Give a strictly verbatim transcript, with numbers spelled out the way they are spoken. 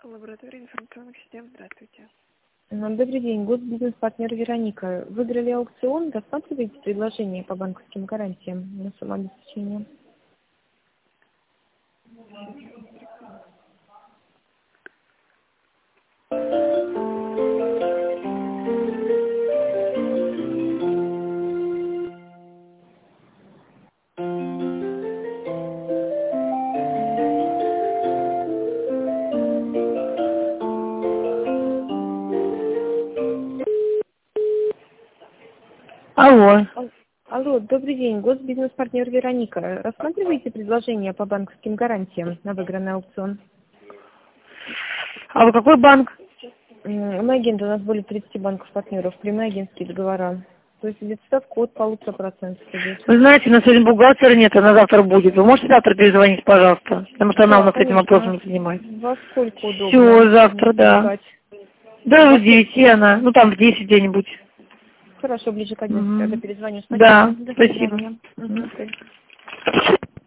Лаборатория информационных систем, здравствуйте. Добрый день, госбизнес-партнер Вероника. Выиграли аукцион, рассматриваете предложение по банковским гарантиям на самообеспечение? Алло. Ал- Алло, добрый день, госбизнес-партнер Вероника. Рассматриваете предложение по банковским гарантиям на выигранный аукцион? А вы какой банк? М, Мы агенты, у нас более тридцати банков-партнеров, прямые агентские договора. То есть идет ставка от полутора процентов идет. Вы знаете, у нас сегодня бухгалтера нет, она завтра будет. Вы можете завтра перезвонить, пожалуйста? Потому что она у Да, нас этим вопросом конечно. занимается. Во сколько удобно? Все, завтра, да. Искать? Да, Во в девяти она, ну там в десять где-нибудь. Хорошо, ближе к одиннадцати, Мгм. тогда перезвоню. Спасибо. Да, До спасибо. свидания. Мгм. Мгм.